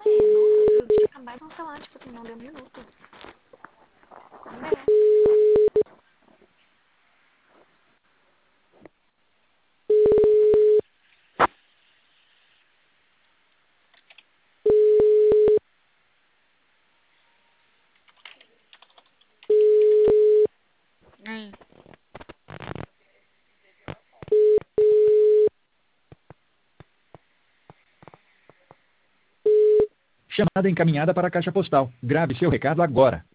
Nossa, deixa eu acabar de cancelar, tipo assim, não deu um minuto. Cadê? Aí. Chamada encaminhada para a caixa postal. Grave seu recado agora.